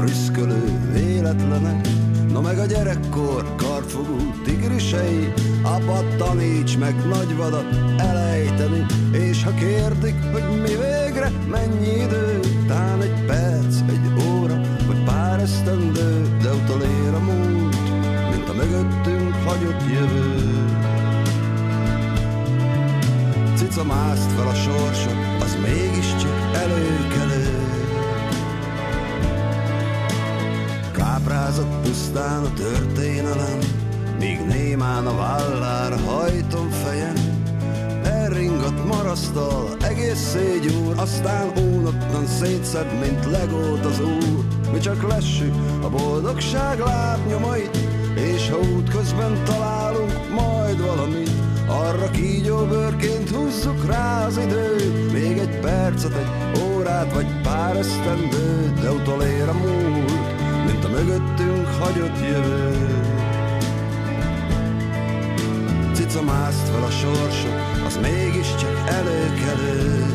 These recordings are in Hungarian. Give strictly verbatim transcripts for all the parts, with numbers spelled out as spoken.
rüszkölő véletlenek. No meg a gyerekkor kartfogó tigrisei, apa taníts meg nagy vadat elejteni. És ha kérdik, hogy mi végre, mennyi idő, tán egy perc, egy óra, vagy pár esztendő, de utolér a múlt, mint a mögöttünk hagyott jövő. Cica mászt fel a sorsot, az mégiscsak előkelő. Káprázott pusztán a történelem, míg némán a vállára hajtom fejem. Elringat marasztal egész gyúr, aztán unottan szétszed, mint legót az úr. Mi csak lessük a boldogság lábnyomait, és ha útközben találunk majd valamit, arra kígyóbőrként húzzuk rá az időt. Még egy percet, egy órát, vagy pár esztendőt, de utolér a múlt, mint a mögöttünk hagyott jövő. Cica mászt fel a sorsot, az mégiscsak előkelő.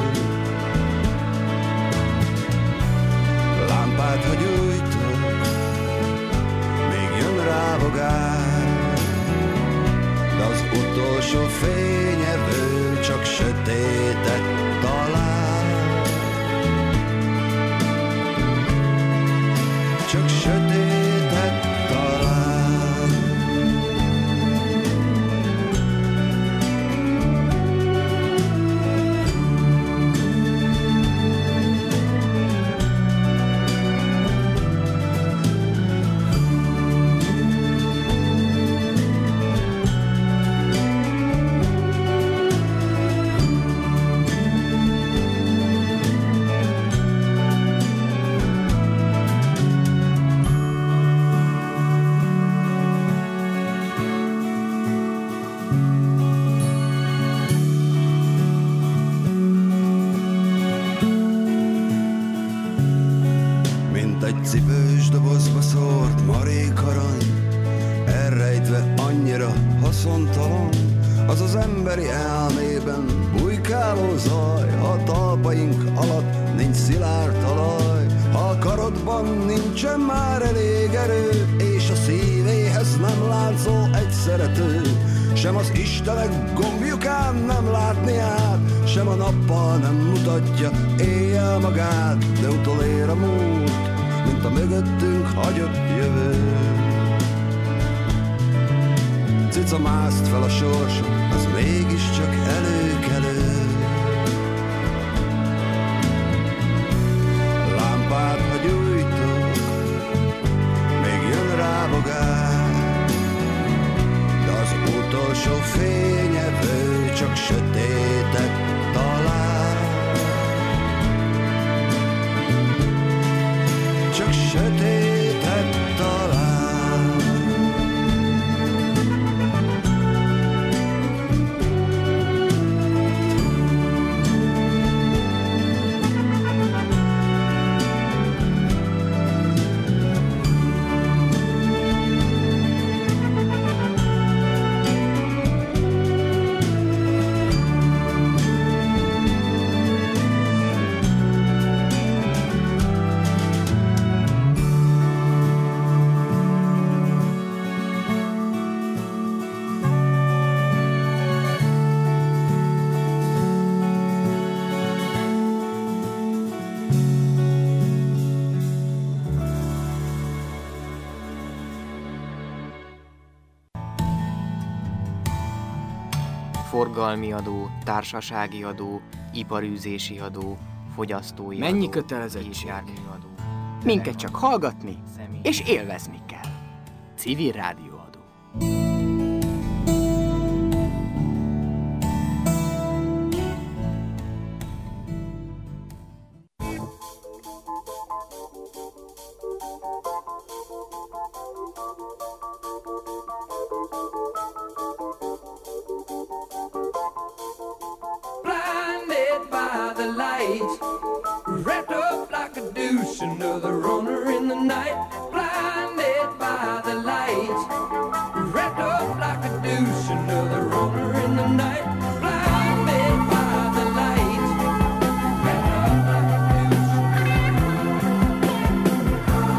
Lámpát, ha gyújtok, még jön rá bogár, de az utolsó fényevő csak sötétet talál. Csak sötétet talál. Cipős dobozba szórt marék arany, elrejtve annyira haszontalan, az az emberi elmében bujkáló zaj. Ha a talpaink alatt nincs szilárd talaj, ha a karodban nincsen már elég erő, és a szívéhez nem láncol egy szerető, sem az Istenek gombjukán nem látni át, sem a nappal nem mutatja éjjel magát, de utolér a múlt, mint a mögöttünk hagyott jövő. Cica mászt fel a sorsot, az mégiscsak előkelő. Lámpát, ha gyújtok, még jön rá bogár, de az utolsó fényevő csak sötétet talál. Csak sötétet talál. Forgalmi adó, társasági adó, iparűzési adó, fogyasztói Mennyi adó, kötelezettség? gépjárműadó. Minket csak hallgatni és élvezni kell. Civil rádióadó. Wrapped up like a douche, another runner in the night. Blinded by the lights. Wrapped up like a douche, another runner in the night. Blinded by the lights. Wrapped up like a douche.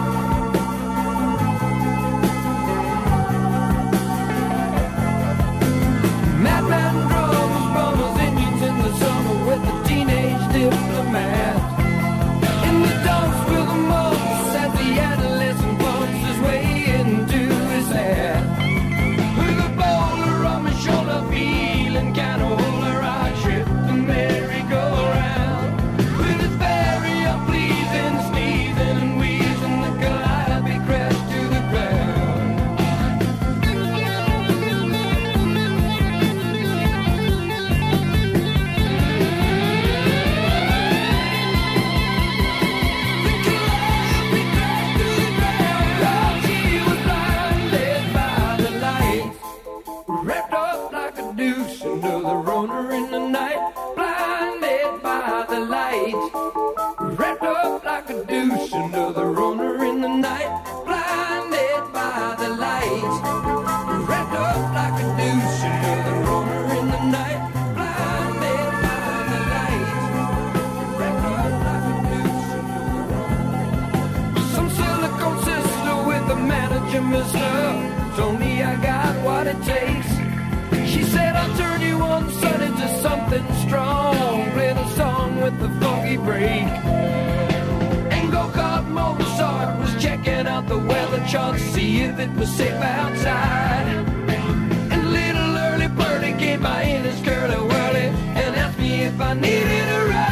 you, mister. Told me I got what it takes. She said I'll turn you on, son, into something strong. Play the song with the funky break. And go-kart Mozart was checking out the weather chart to see if it was safe outside. And little early birdie came by in his curly whirly and asked me if I needed a ride.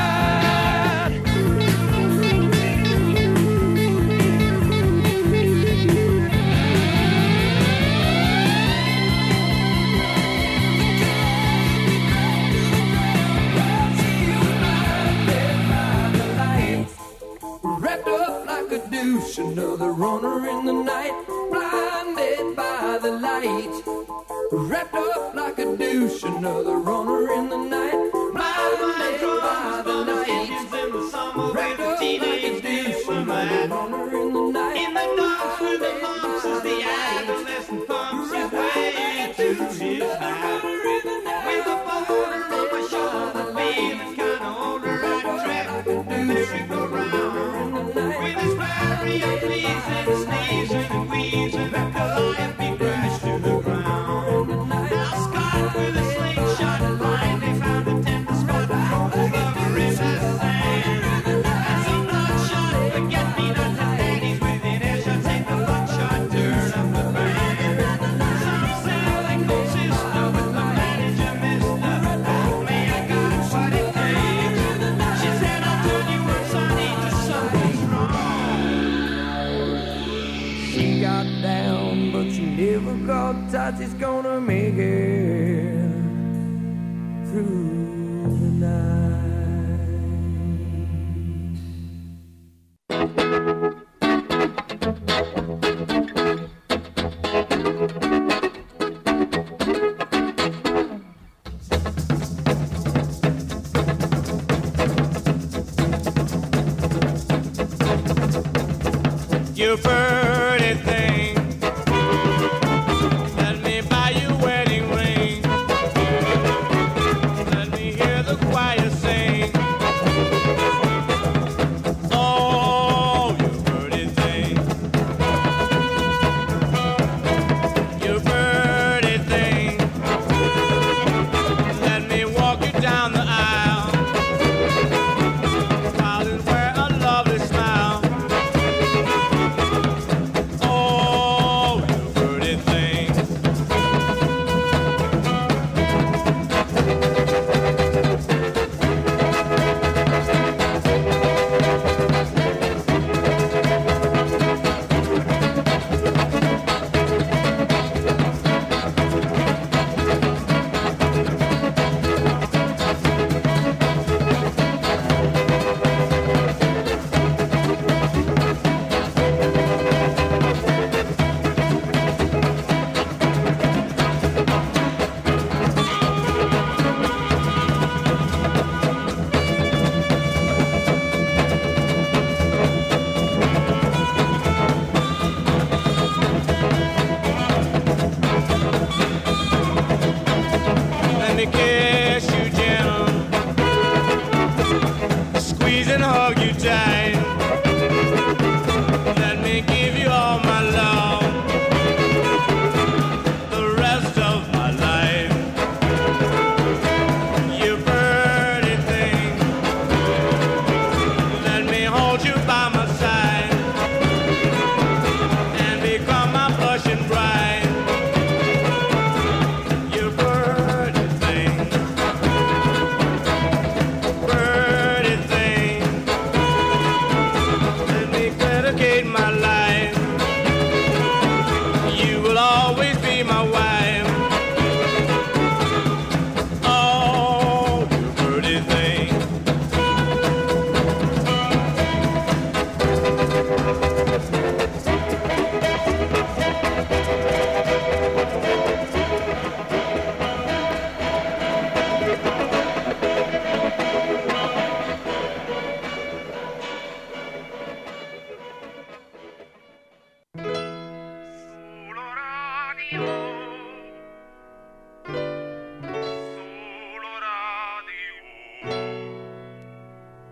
Another runner in the night, blinded by the light. Wrapped up like a douche, another runner in the night, blinded by the light. Wrapped up like a douche, another runner in the night. In the dark with the lumps as the adolescent pumps his way to his night. With a boulder on my shoulder, feeling kinda older, I track the douche and go round. With his flurry of pleasing, sneezing and wheezing, the life he crashed to the ground. Now Scott with a slingshot blindly found a tender spot over his hand. And some bloodshot forget-me-not ladies within earshot take the buckshot turn up the band. Some selling cold sister with the manager, mister. Oh, me, I got what it takes. She said, I'll turn you on, sonny, to something She got down, but she never got tight. She's gonna make it through the night. You pretty thing, let me buy you a wedding ring. Let me hear the choir sing. Oh, you pretty thing, you pretty thing. Let me walk you down the aisle, while you wear a lovely smile.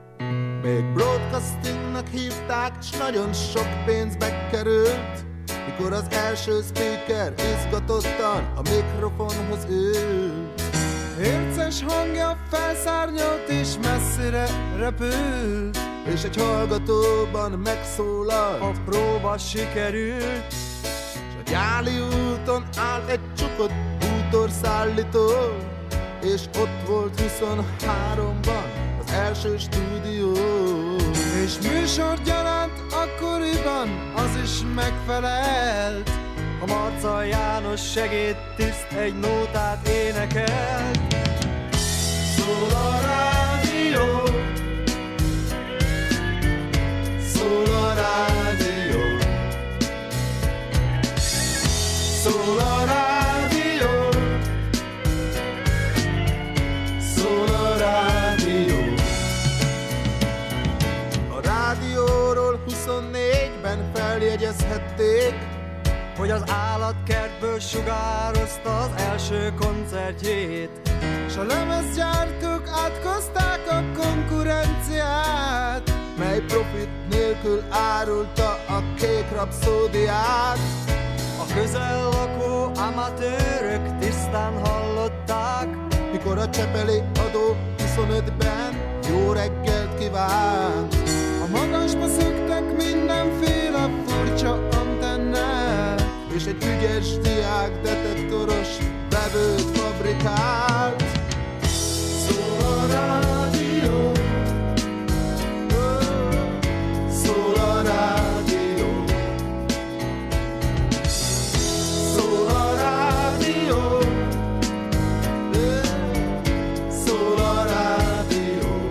Még broadcastingnak hívták, s nagyon sok pénzbe került, mikor az első speaker izgatottan a mikrofonhoz ül. Érces hangja felszárnyalt és messzire repül, és egy hallgatóban megszólal, a próba sikerült. S a Gyáli úton állt egy csukott bútorszállító, és ott volt huszonháromban az első stúdió. És műsor gyaránt akkoriban az is megfelelt, a Marca János segédtiszt egy nótát énekelt. Szól a rádió, szól a rádió, szól a rádió, szól a rádió. A rádióról huszonnégyben feljegyezhették, hogy az állatkertből sugározta az első koncertjét, s a lemezgyártók átkozták a konkurenciát, mely profit nélkül árulta a kék rapszódiát. A közel lakó amatőrök tisztán hallották, mikor a csepeli adó huszonötben jó reggelt kívánt. A magasba szöktek mindenféle furcsa antennát, és egy ügyes diák detektoros vevőt fabrikált. Szól a rádió, szól a rádió, szól a rádió, szól a rádió.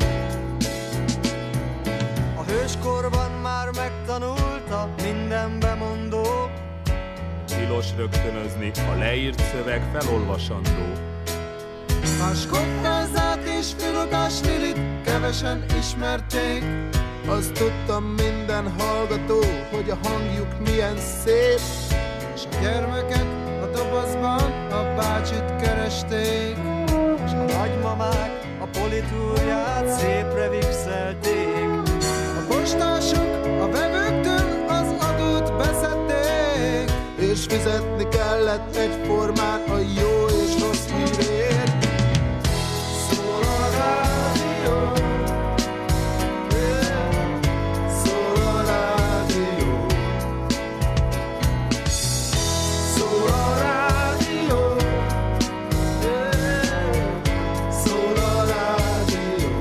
A hőskorban már megtanulta minden bemondó, tilos rögtönözni, a leírt szöveg felolvasandó. A skottázát és filogás Lilit kevesen ismerték, azt tudtam minden hallgató, hogy a hangjuk milyen szép, és a gyermekek a dobozban a bácsit keresték, és a nagymamák a politúrját szépre vixelték. A postások a vevőktől az adót beszedték, és fizetni kellett egyformán a jó és rossz hírért. Szól a rádió, szól a rádió, szól a rádió, szól a rádió.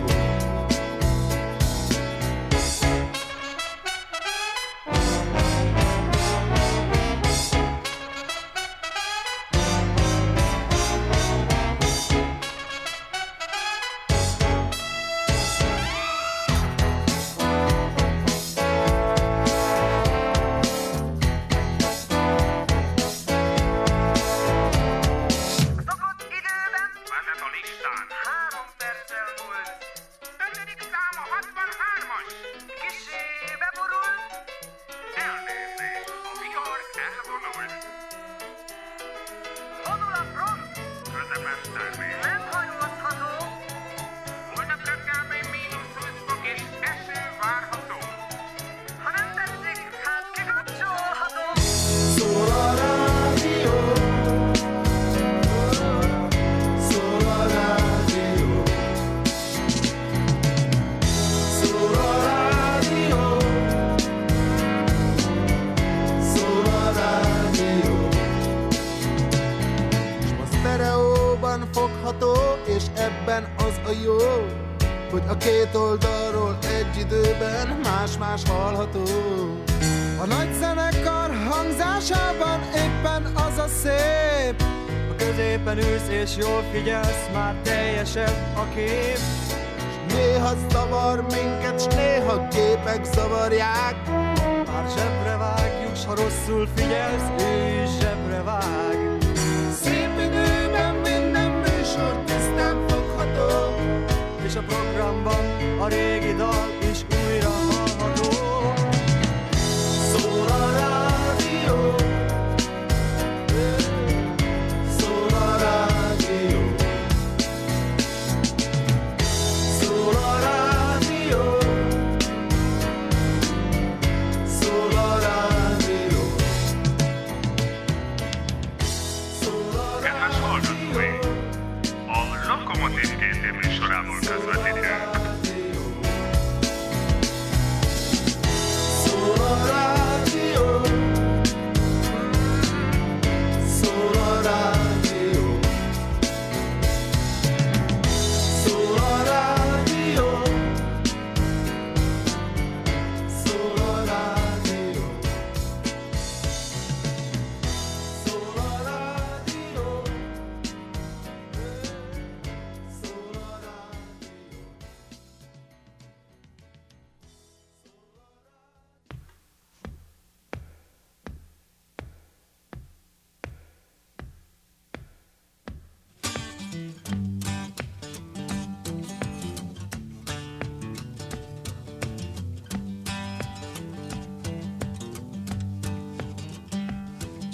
Hogy a két oldalról egy időben más-más hallható. A nagy zenekar hangzásában éppen az a szép, a középen ülsz és jól figyelsz, már teljesebb a kép. S néha zavar minket, s néha képek zavarják, már zsebre vágjuk, s ha rosszul figyelsz, ő is zsebre vág. Szép időben minden műsor tisztán fogható, és a programban a régi dal is újra hallható. Szól a rádió, szól a rádió, szól a rádió, szól a rádió.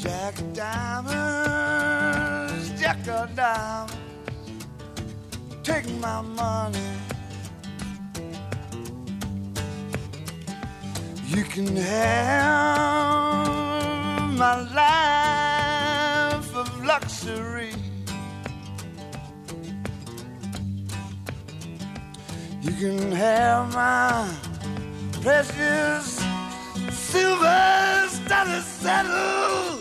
Jack of diamonds, Jack of diamonds, take my money. You can have my life of luxury. You can have my precious silver studded saddle,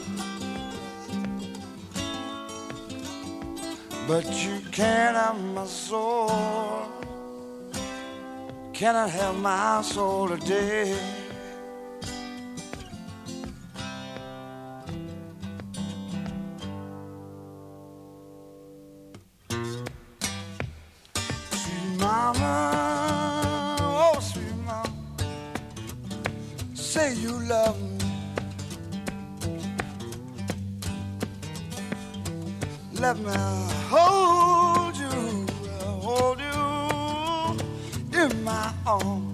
but you can't have my soul. Cannot have my soul today. Sweet mama, oh sweet mama, say you love me. Let me hold you, hold you in my arms.